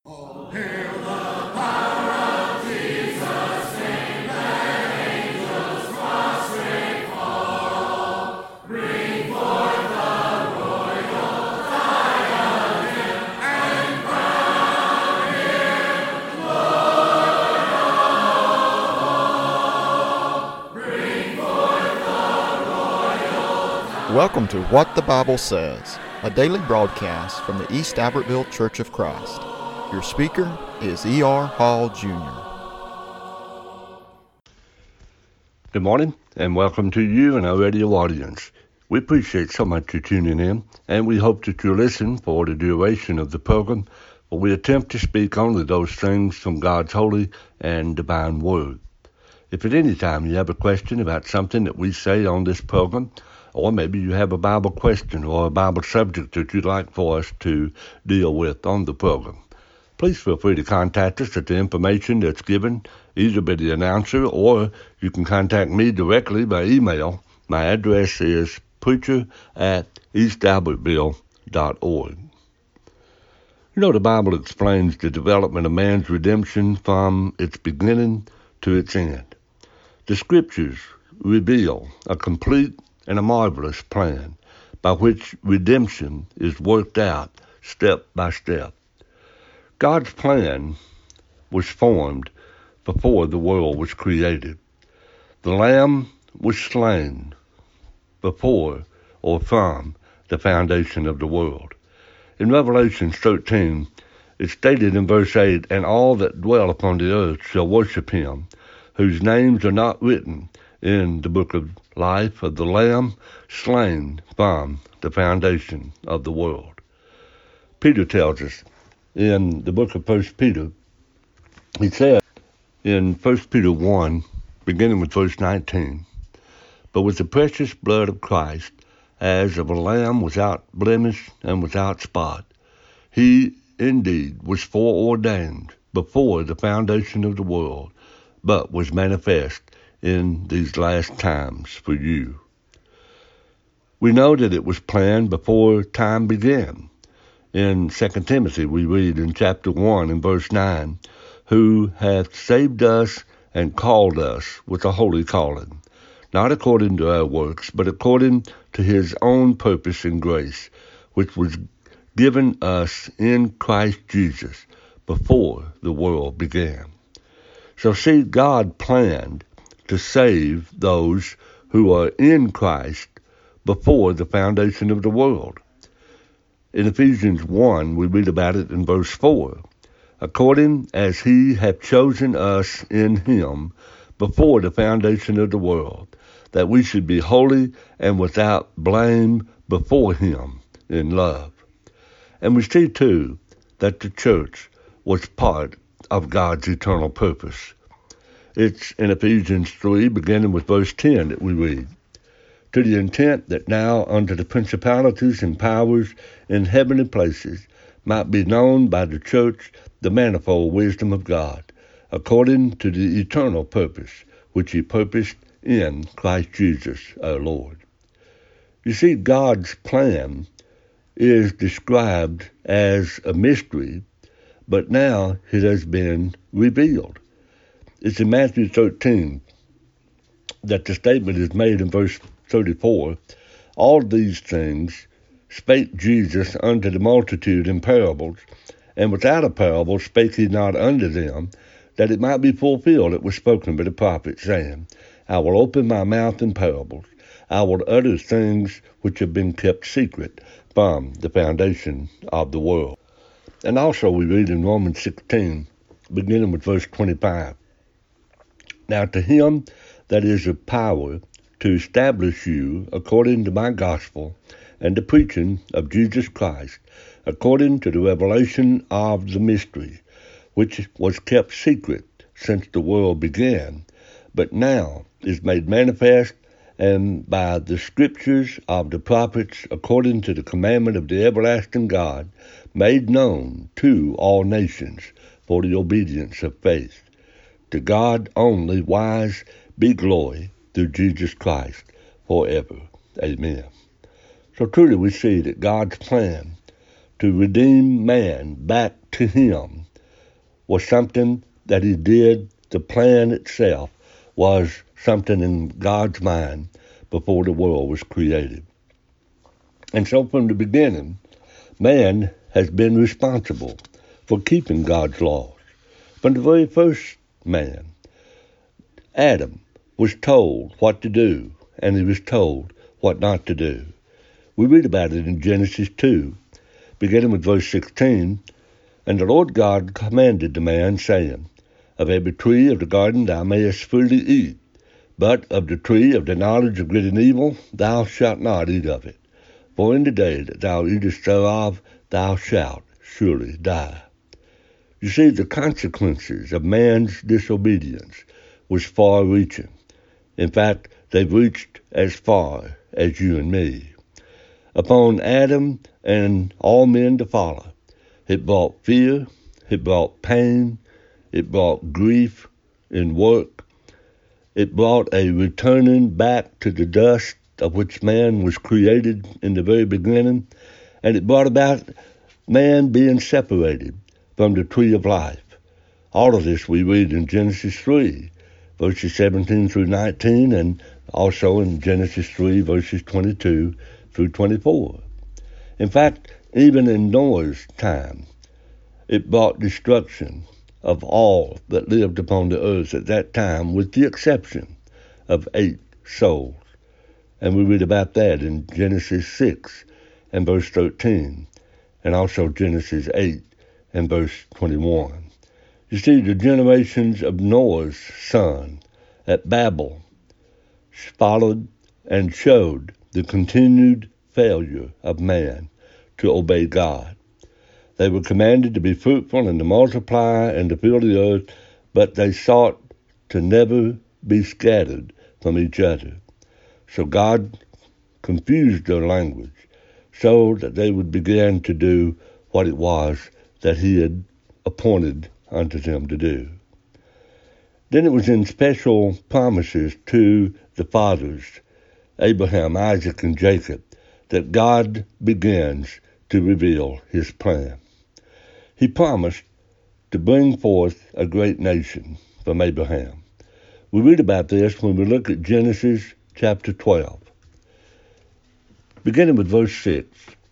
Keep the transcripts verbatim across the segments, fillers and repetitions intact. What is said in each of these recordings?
Oh, hail the power of Jesus' name, let angels prostrate fall. Bring forth the royal diadem and crown him Lord of all. Bring forth the royal diadem. Welcome to What the Bible Says, a daily broadcast from the East Albertville Church of Christ. Your speaker is E R Hall, Junior Good morning, and welcome to you and our radio audience. We appreciate so much you tuning in, and we hope that you listen for the duration of the program, where we attempt to speak only those things from God's holy and divine word. If at any time you have a question about something that we say on this program, or maybe you have a Bible question or a Bible subject that you'd like for us to deal with on the program, please feel free to contact us at the information that's given either by the announcer, or you can contact me directly by email. My address is preacher at east albertville dot org. You know, the Bible explains the development of man's redemption from its beginning to its end. The Scriptures reveal a complete and a marvelous plan by which redemption is worked out step by step. God's plan was formed before the world was created. The Lamb was slain before or from the foundation of the world. In Revelation thirteen, it's stated in verse eight, "And all that dwell upon the earth shall worship him, whose names are not written in the book of life of the Lamb slain from the foundation of the world." Peter tells us in the book of First Peter, he said in First Peter one, beginning with verse nineteen, "But with the precious blood of Christ, as of a lamb without blemish and without spot, he indeed was foreordained before the foundation of the world, but was manifest in these last times for you." We know that it was planned before time began. In Second Timothy, we read in chapter one and verse nine, "Who hath saved us and called us with a holy calling, not according to our works, but according to his own purpose and grace, which was given us in Christ Jesus before the world began." So see, God planned to save those who are in Christ before the foundation of the world. In Ephesians one, we read about it in verse four, "According as he hath chosen us in him before the foundation of the world, that we should be holy and without blame before him in love." And we see, too, that the church was part of God's eternal purpose. It's in Ephesians three, beginning with verse ten, that we read, "To the intent that now unto the principalities and powers in heavenly places might be known by the church the manifold wisdom of God, according to the eternal purpose which he purposed in Christ Jesus our Lord." You see, God's plan is described as a mystery, but now it has been revealed. It's in Matthew thirteen that the statement is made in verse thirty-four, "All these things spake Jesus unto the multitude in parables, and without a parable spake he not unto them, that it might be fulfilled that was spoken by the prophet, saying, I will open my mouth in parables, I will utter things which have been kept secret from the foundation of the world." And also we read in Romans sixteen, beginning with verse twenty-five, "Now to him that is of power to establish you according to my gospel and the preaching of Jesus Christ, according to the revelation of the mystery, which was kept secret since the world began, but now is made manifest, and by the scriptures of the prophets, according to the commandment of the everlasting God, made known to all nations for the obedience of faith. To God only wise be glory through Jesus Christ forever. Amen." So truly we see that God's plan to redeem man back to him was something that he did. The plan itself was something in God's mind before the world was created. And so from the beginning, man has been responsible for keeping God's laws. From the very first man, Adam was told what to do, and he was told what not to do. We read about it in Genesis two, beginning with verse sixteen. And the Lord God commanded the man, saying, Of every tree of the garden thou mayest freely eat, but of the tree of the knowledge of good and evil thou shalt not eat of it. For in the day that thou eatest thereof thou shalt surely die. You see, the consequences of man's disobedience was far-reaching. In fact, they've reached as far as you and me. Upon Adam and all men to follow, it brought fear, it brought pain, it brought grief in work, it brought a returning back to the dust of which man was created in the very beginning, and it brought about man being separated from the tree of life. All of this we read in Genesis three, verses seventeen through nineteen, and also in Genesis three, verses twenty-two through twenty-four. In fact, even in Noah's time, it brought destruction of all that lived upon the earth at that time, with the exception of eight souls. And we read about that in Genesis six and verse thirteen, and also Genesis eight and verse twenty-one. You see, the generations of Noah's son at Babel followed and showed the continued failure of man to obey God. They were commanded to be fruitful and to multiply and to fill the earth, but they sought to never be scattered from each other. So God confused their language so that they would begin to do what it was that he had appointed unto them to do. Then it was in special promises to the fathers, Abraham, Isaac, and Jacob, that God begins to reveal his plan. He promised to bring forth a great nation from Abraham. We read about this when we look at Genesis chapter twelve. Beginning with verse six.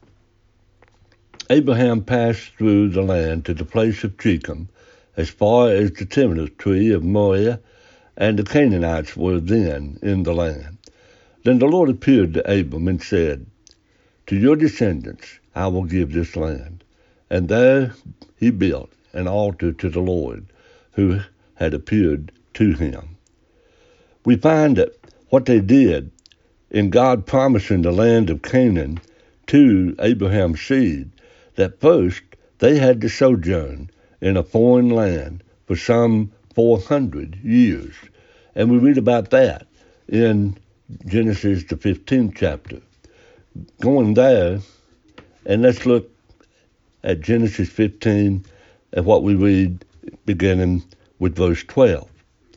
Abraham passed through the land to the place of Shechem, as far as the terebinth tree of Moriah, and the Canaanites were then in the land. Then the Lord appeared to Abram and said, To your descendants I will give this land. And there he built an altar to the Lord, who had appeared to him. We find that what they did in God promising the land of Canaan to Abraham's seed, that first they had to sojourn in a foreign land for some four hundred years. And we read about that in Genesis, the fifteenth chapter. Going there, and let's look at Genesis fifteen and what we read beginning with verse twelve.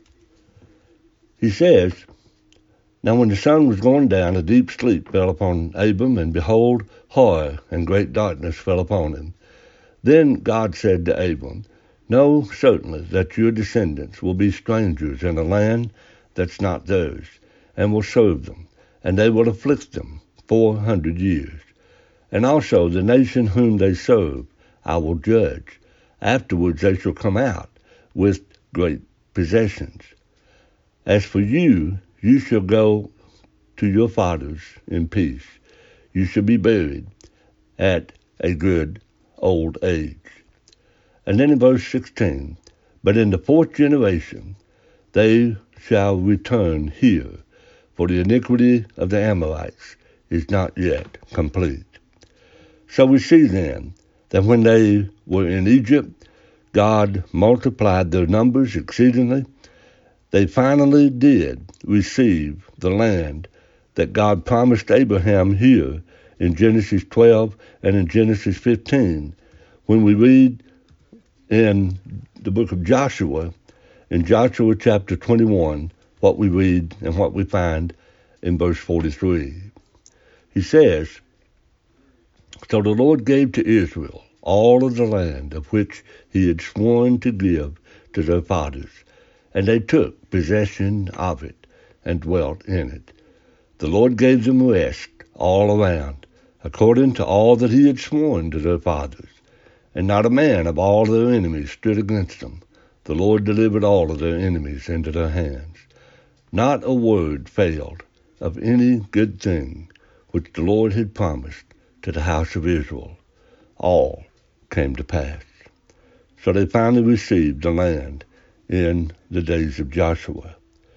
He says, Now when the sun was going down, a deep sleep fell upon Abram, and behold, horror and great darkness fell upon him. Then God said to Abram, Know certainly that your descendants will be strangers in a land that's not theirs, and will serve them, and they will afflict them four hundred years. And also the nation whom they serve I will judge. Afterwards they shall come out with great possessions. As for you, you shall go to your fathers in peace. You shall be buried at a good old age. And then in verse sixteen, But in the fourth generation they shall return here, for the iniquity of the Amorites is not yet complete. So we see then that when they were in Egypt, God multiplied their numbers exceedingly. They finally did receive the land that God promised Abraham here in Genesis twelve and in Genesis fifteen. When we read in the book of Joshua, in Joshua chapter twenty-one, what we read and what we find in verse forty-three. He says, So the Lord gave to Israel all of the land of which he had sworn to give to their fathers, and they took possession of it and dwelt in it. The Lord gave them rest all around, according to all that he had sworn to their fathers, and not a man of all their enemies stood against them. The Lord delivered all of their enemies into their hands. Not a word failed of any good thing which the Lord had promised to the house of Israel. All came to pass. So they finally received the land in the days of Joshua.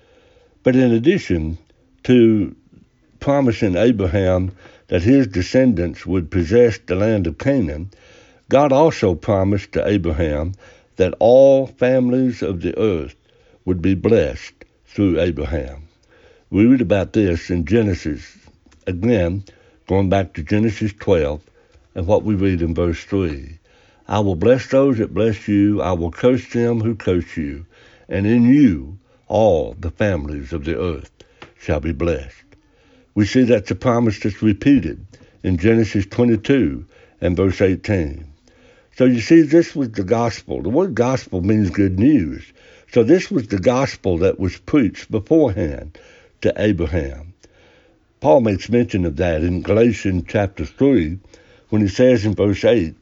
But in addition to promising Abraham that his descendants would possess the land of Canaan, God also promised to Abraham that all families of the earth would be blessed through Abraham. We read about this in Genesis, again, going back to Genesis twelve, and what we read in verse three. I will bless those that bless you, I will curse them who curse you, and in you all the families of the earth shall be blessed. We see that's a promise that's repeated in Genesis twenty-two and verse eighteen. So you see, this was the gospel. The word gospel means good news. So this was the gospel that was preached beforehand to Abraham. Paul makes mention of that in Galatians chapter three, when he says in verse eight,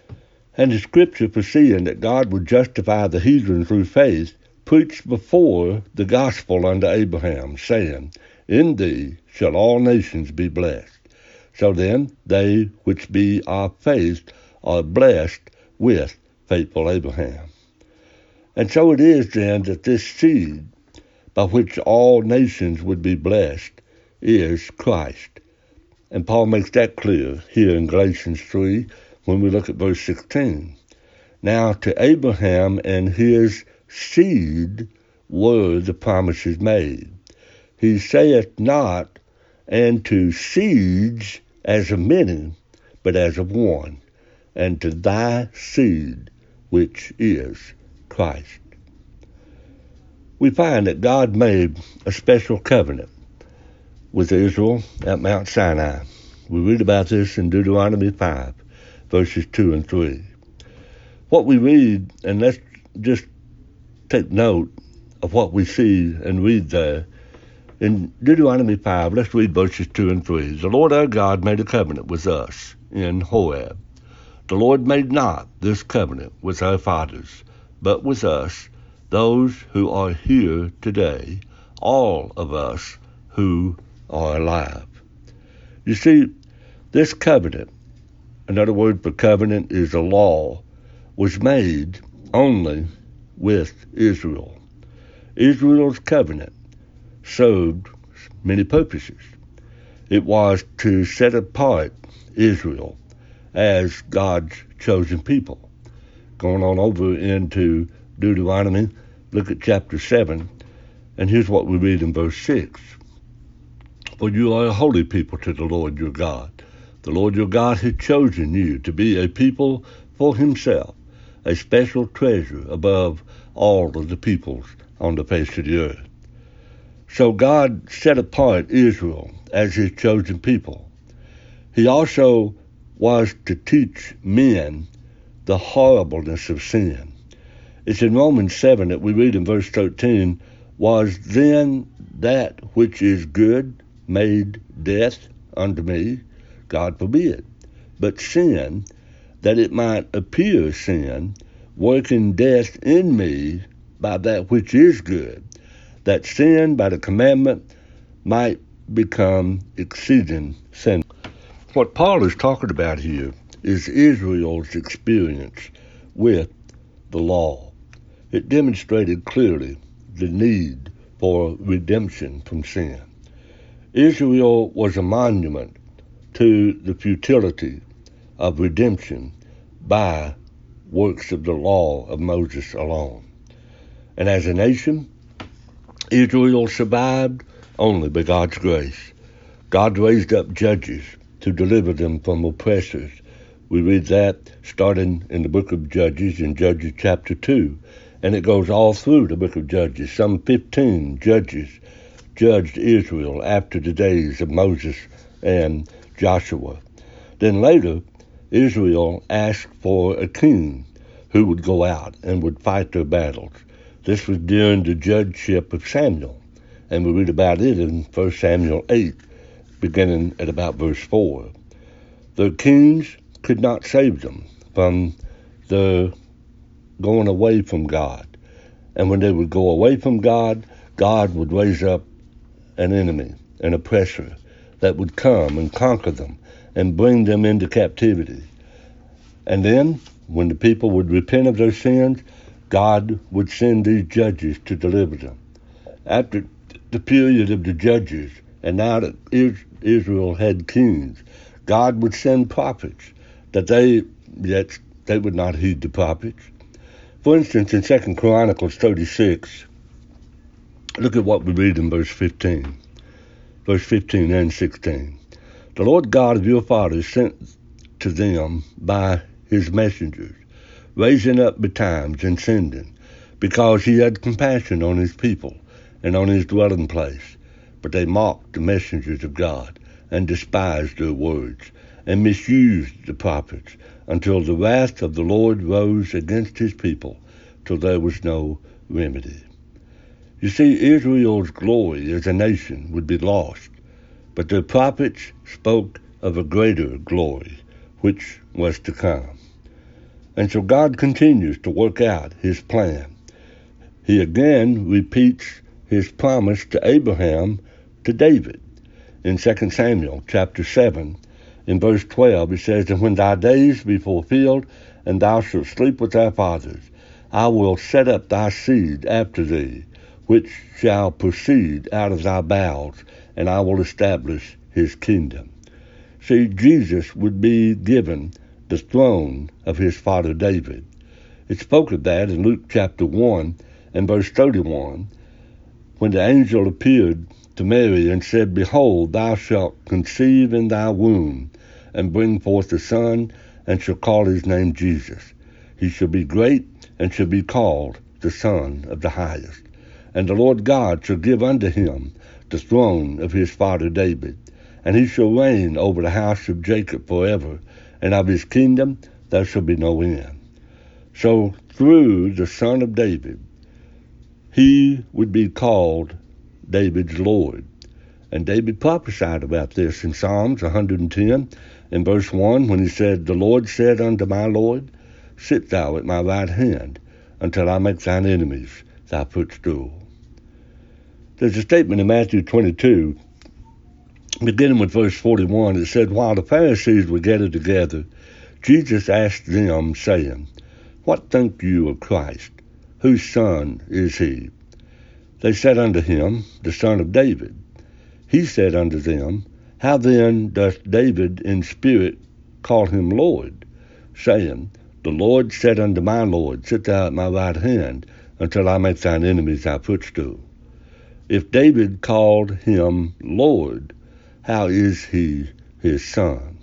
and the scripture, foreseeing that God would justify the heathen through faith, preached before the gospel unto Abraham, saying, in thee shall all nations be blessed. So then they which be of faith are blessed with faithful Abraham. And so it is then that this seed by which all nations would be blessed is Christ. And Paul makes that clear here in Galatians three when we look at verse sixteen. Now to Abraham and his seed were the promises made. He saith not, and to seeds as of many, but as of one, and to thy seed, which is Christ. We find that God made a special covenant with Israel at Mount Sinai. We read about this in Deuteronomy five, verses two and three. What we read, and let's just take note of what we see and read there. In Deuteronomy five, let's read verses two and three. The Lord our God made a covenant with us in Horeb. The Lord made not this covenant with our fathers, but with us, those who are here today, all of us who are alive. You see, this covenant, another word for covenant is a law, was made only with Israel. Israel's covenant served many purposes. It was to set apart Israel as God's chosen people. Going on over into Deuteronomy, look at chapter seven, and here's what we read in verse six. For you are a holy people to the Lord your God. The Lord your God has chosen you to be a people for himself, a special treasure above all of the peoples on the face of the earth. So God set apart Israel as his chosen people. He also was to teach men the horribleness of sin. It's in Romans seven that we read in verse thirteen, was then that which is good made death unto me? God forbid. But sin, that it might appear sin, working death in me by that which is good, that sin by the commandment might become exceeding sin. What Paul is talking about here is Israel's experience with the law. It demonstrated clearly the need for redemption from sin. Israel was a monument to the futility of redemption by works of the law of Moses alone. And as a nation, Israel survived only by God's grace. God raised up judges to deliver them from oppressors. We read that starting in the book of Judges, in Judges chapter two, and it goes all through the book of Judges. Some fifteen judges judged Israel after the days of Moses and Joshua. Then later, Israel asked for a king who would go out and would fight their battles. This was during the judgeship of Samuel, and we read about it in First Samuel eight, beginning at about verse four. The kings could not save them from the going away from God. And when they would go away from God, God would raise up an enemy, an oppressor, that would come and conquer them and bring them into captivity. And then, when the people would repent of their sins, God would send these judges to deliver them. After the period of the judges, and now that Israel had kings, God would send prophets, that they, yet they would not heed the prophets. For instance, in Second Chronicles thirty-six, look at what we read in verse fifteen. Verse fifteen and sixteen. The Lord God of your fathers sent to them by his messengers, raising up betimes and sending, because he had compassion on his people and on his dwelling place. But they mocked the messengers of God, and despised their words, and misused the prophets, until the wrath of the Lord rose against his people, till there was no remedy. You see, Israel's glory as a nation would be lost, but their prophets spoke of a greater glory, which was to come. And so God continues to work out his plan. He again repeats his promise to Abraham to David. In Second Samuel chapter seven, in verse twelve, it says, And when thy days be fulfilled, and thou shalt sleep with thy fathers, I will set up thy seed after thee, which shall proceed out of thy bowels, and I will establish his kingdom. See, Jesus would be given the throne of his father David. It spoke of that in Luke chapter one and verse thirty-one, when the angel appeared to Mary and said, Behold, thou shalt conceive in thy womb, and bring forth a son, and shall call his name Jesus. He shall be great, and shall be called the Son of the Highest. And the Lord God shall give unto him the throne of his father David, and he shall reign over the house of Jacob forever, and of his kingdom there shall be no end. So through the Son of David, he would be called David's Lord. And David prophesied about this in Psalms one hundred ten, in verse one, when he said, The Lord said unto my Lord, Sit thou at my right hand, until I make thine enemies thy footstool. There's a statement in Matthew twenty-two, beginning with verse forty-one. It said, While the Pharisees were gathered together, Jesus asked them, saying, What think you of Christ? Whose son is he? They said unto him, The son of David. He said unto them, How then doth David in spirit call him Lord, saying, The Lord said unto my Lord, Sit thou at my right hand, until I make thine enemies thy footstool. If David called him Lord, how is he his son?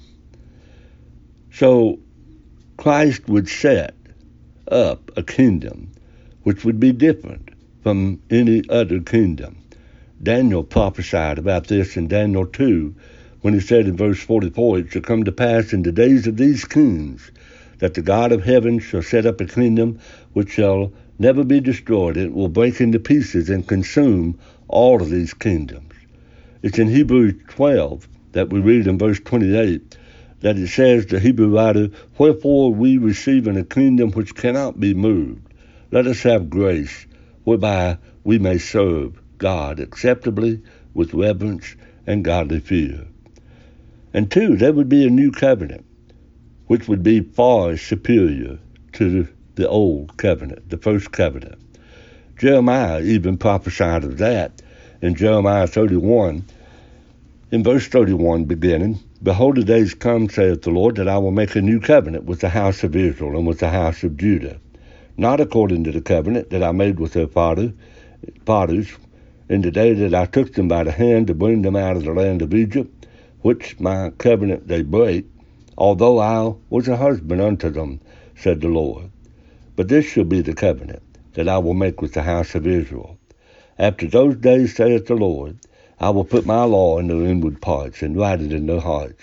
So Christ would set up a kingdom which would be different from any other kingdom. Daniel prophesied about this in Daniel two, when he said in verse forty-four, It shall come to pass in the days of these kings, that the God of heaven shall set up a kingdom which shall never be destroyed. It will break into pieces and consume all of these kingdoms. It's in Hebrews twelve that we read in verse twenty-eight that it says, the Hebrew writer, Wherefore we receiving a kingdom which cannot be moved, let us have grace, whereby we may serve God acceptably with reverence and godly fear. And two, there would be a new covenant, which would be far superior to the old covenant, the first covenant. Jeremiah even prophesied of that in Jeremiah thirty-one, in verse thirty-one beginning, Behold, the days come, saith the Lord, that I will make a new covenant with the house of Israel and with the house of Judah, not according to the covenant that I made with their father, fathers in the day that I took them by the hand to bring them out of the land of Egypt, which my covenant they break, although I was a husband unto them, said the Lord. But this shall be the covenant that I will make with the house of Israel. After those days, saith the Lord, I will put my law in their inward parts, and write it in their hearts,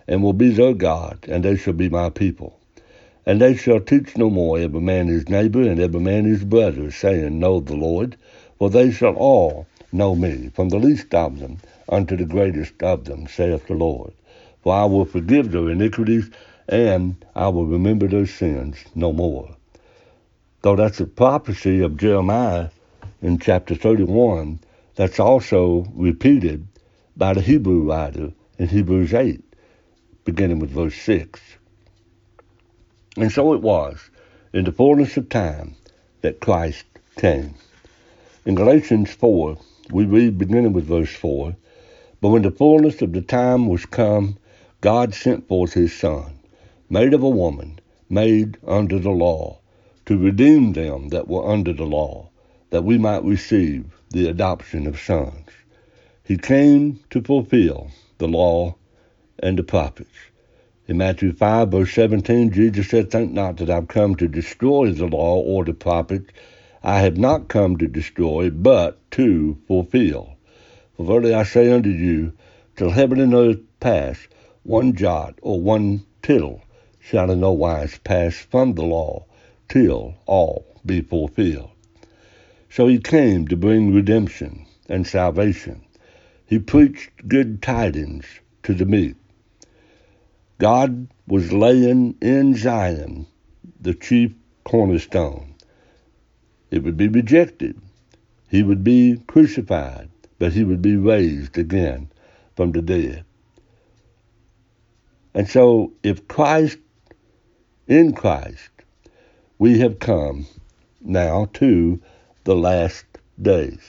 and will be their God, and they shall be my people. And they shall teach no more every man his neighbor and every man his brother, saying, Know the Lord, for they shall all know me, from the least of them unto the greatest of them, saith the Lord. For I will forgive their iniquities, and I will remember their sins no more. Though that's a prophecy of Jeremiah in chapter thirty-one, that's also repeated by the Hebrew writer in Hebrews eight, beginning with verse six. And so it was, in the fullness of time, that Christ came. In Galatians four, we read, beginning with verse four, But when the fullness of the time was come, God sent forth his Son, made of a woman, made under the law, to redeem them that were under the law, that we might receive the adoption of sons. He came to fulfill the law and the prophets. In Matthew five, verse seventeen, Jesus said, Think not that I've come to destroy the law or the prophets. I have not come to destroy, but to fulfill. For verily I say unto you, till heaven and earth pass, one jot or one tittle shall in no wise pass from the law, till all be fulfilled. So he came to bring redemption and salvation. He preached good tidings to the meek. God was laying in Zion the chief cornerstone. It would be rejected. He would be crucified, but he would be raised again from the dead. And so if Christ, in Christ, we have come now to the last days.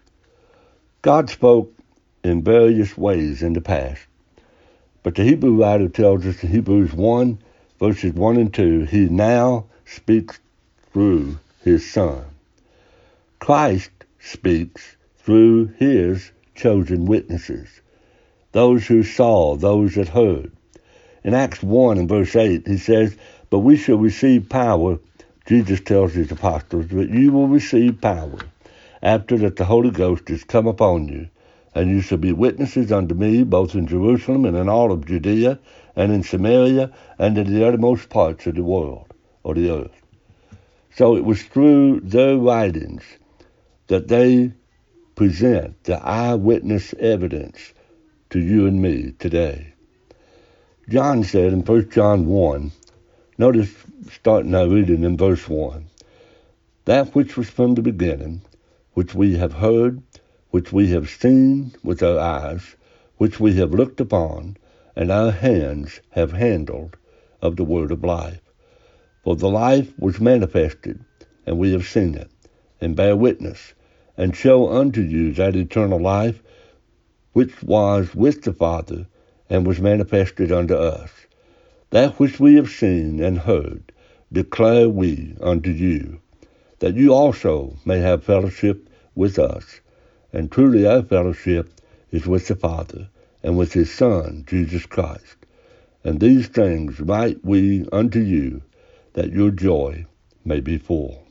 God spoke in various ways in the past, but the Hebrew writer tells us in Hebrews one, verses one and two, he now speaks through his Son. Christ speaks through his chosen witnesses, those who saw, those that heard. In Acts one and verse eight, he says, But we shall receive power, Jesus tells his apostles, that you will receive power after that the Holy Ghost is come upon you, and you shall be witnesses unto me, both in Jerusalem and in all of Judea, and in Samaria, and in the uttermost parts of the world, or the earth. So it was through their writings that they present the eyewitness evidence to you and me today. John said in First John one, notice starting our reading in verse one, That which was from the beginning, which we have heard, which we have seen with our eyes, which we have looked upon, and our hands have handled of the word of life. For the life was manifested, and we have seen it, and bear witness, and show unto you that eternal life, which was with the Father, and was manifested unto us. That which we have seen and heard, declare we unto you, that you also may have fellowship with us. And truly our fellowship is with the Father, and with his Son, Jesus Christ. And these things write we unto you, that your joy may be full.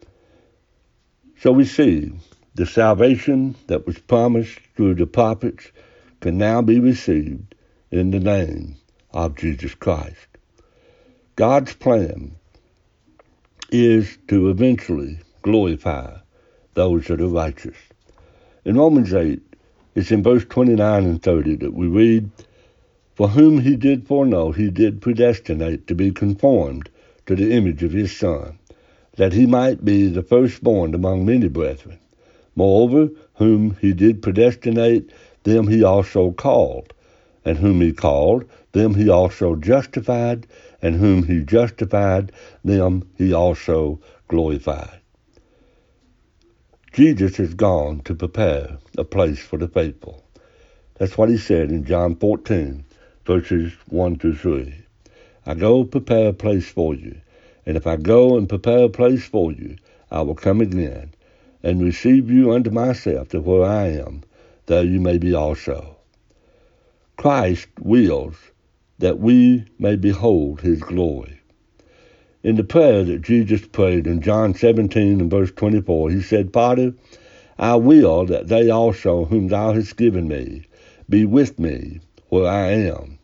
So we see the salvation that was promised through the prophets can now be received in the name of Jesus Christ. God's plan is to eventually glorify those that are righteous. In Romans eight, it's in verse twenty-nine and thirty that we read, For whom he did foreknow, he did predestinate to be conformed to the image of his Son, that he might be the firstborn among many brethren. Moreover, whom he did predestinate, them he also called. And whom he called, them he also justified. And whom he justified, them he also glorified. Jesus has gone to prepare a place for the faithful. That's what he said in John fourteen, verses one through three. I go prepare a place for you, and if I go and prepare a place for you, I will come again and receive you unto myself, that where I am, there you may be also. Christ wills that we may behold his glory. In the prayer that Jesus prayed in John seventeen and verse twenty-four, he said, Father, I will that they also whom thou hast given me be with me where I am,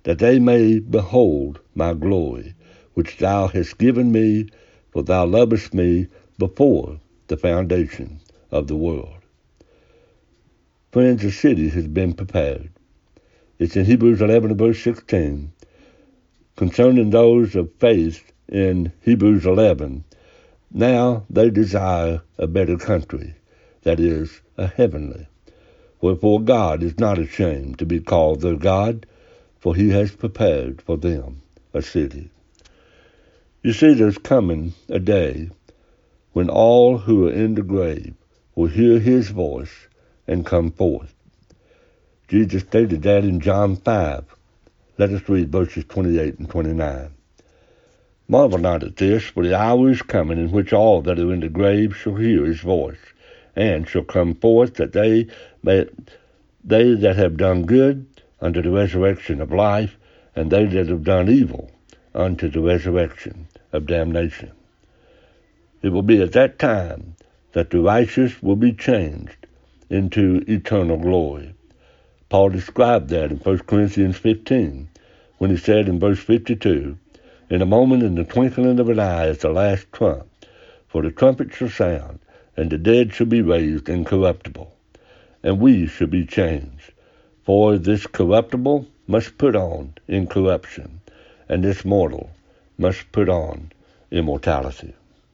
that they may behold my glory, which thou hast given me, for thou lovest me before the foundation of the world. Friends, the city has been prepared. It's in Hebrews eleven and verse sixteen. Concerning those of faith in Hebrews eleven, now they desire a better country, that is, a heavenly. Wherefore God is not ashamed to be called their God, for he has prepared for them a city. You see, there's coming a day when all who are in the grave will hear his voice and come forth. Jesus stated that in John five. Let us read verses twenty-eight and twenty-nine. Marvel not at this, for the hour is coming in which all that are in the grave shall hear his voice, and shall come forth, that they may, they that have done good unto the resurrection of life, and they that have done evil unto the resurrection of damnation. It will be at that time that the righteous will be changed into eternal glory. Paul described that in First Corinthians fifteen, when he said in verse fifty-two, in a moment, in the twinkling of an eye, is the last trump. For the trumpet shall sound, and the dead shall be raised incorruptible, and we shall be changed. For this corruptible must put on incorruption, and this mortal must put on immortality.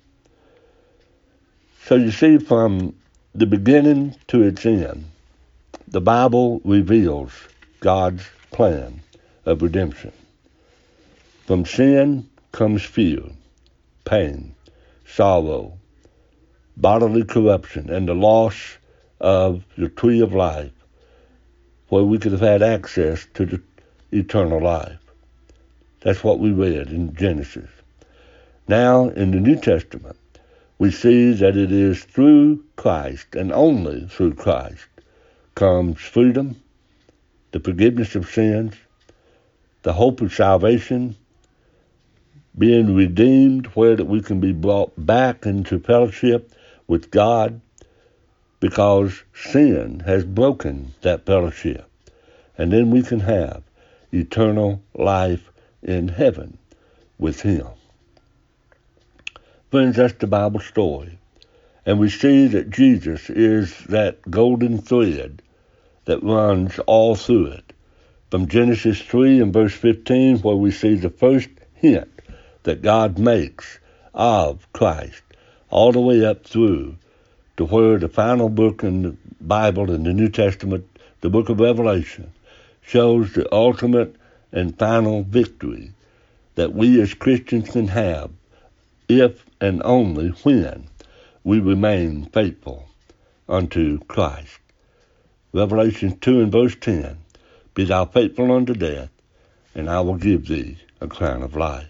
So you see, from the beginning to its end, the Bible reveals God's plan of redemption. From sin comes fear, pain, sorrow, bodily corruption, and the loss of the tree of life, where we could have had access to the eternal life. That's what we read in Genesis. Now, in the New Testament, we see that it is through Christ, and only through Christ, comes freedom, the forgiveness of sins, the hope of salvation, being redeemed, where that we can be brought back into fellowship with God, because sin has broken that fellowship. And then we can have eternal life in heaven with him. Friends, that's the Bible story. And we see that Jesus is that golden thread that runs all through it. From Genesis three and verse fifteen, where we see the first hint that God makes of Christ, all the way up through to where the final book in the Bible, in the New Testament, the book of Revelation, shows the ultimate and final victory that we as Christians can have if and only when we remain faithful unto Christ. Revelation two and verse ten, be thou faithful unto death, and I will give thee a crown of life.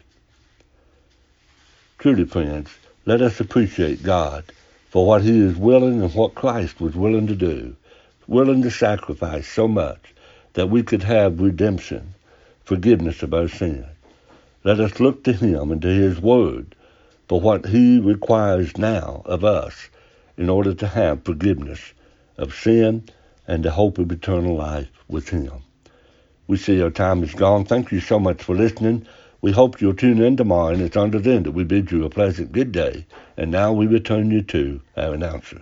Truly, friends, let us appreciate God for what he is willing and what Christ was willing to do, willing to sacrifice so much that we could have redemption, forgiveness of our sins. Let us look to him and to his word for what he requires now of us in order to have forgiveness of sin and the hope of eternal life with him. We see our time is gone. Thank you so much for listening. We hope you'll tune in tomorrow, and it's unto then that we bid you a pleasant good day. And now we return you to our announcer.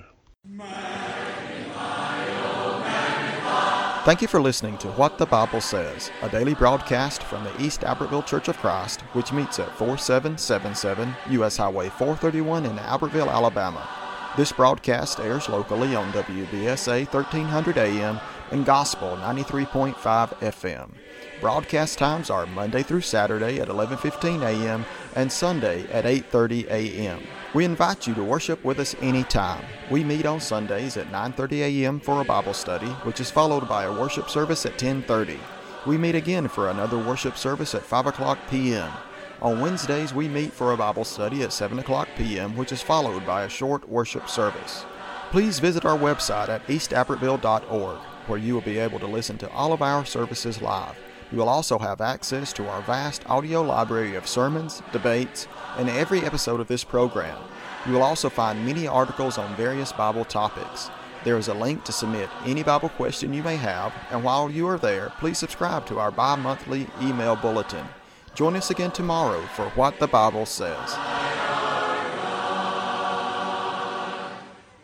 Thank you for listening to What the Bible Says, a daily broadcast from the East Albertville Church of Christ, which meets at forty-seven seventy-seven U S Highway four thirty-one in Albertville, Alabama. This broadcast airs locally on W B S A thirteen hundred A M and Gospel ninety-three point five F M. Broadcast times are Monday through Saturday at eleven fifteen A M and Sunday at eight thirty A M We invite you to worship with us anytime. We meet on Sundays at nine thirty A M for a Bible study, which is followed by a worship service at ten thirty. We meet again for another worship service at five o'clock P M On Wednesdays, we meet for a Bible study at seven o'clock P M, which is followed by a short worship service. Please visit our website at east albertville dot org, where you will be able to listen to all of our services live. You will also have access to our vast audio library of sermons, debates, and every episode of this program. You will also find many articles on various Bible topics. There is a link to submit any Bible question you may have, and while you are there, please subscribe to our bi-monthly email bulletin. Join us again tomorrow for What the Bible Says.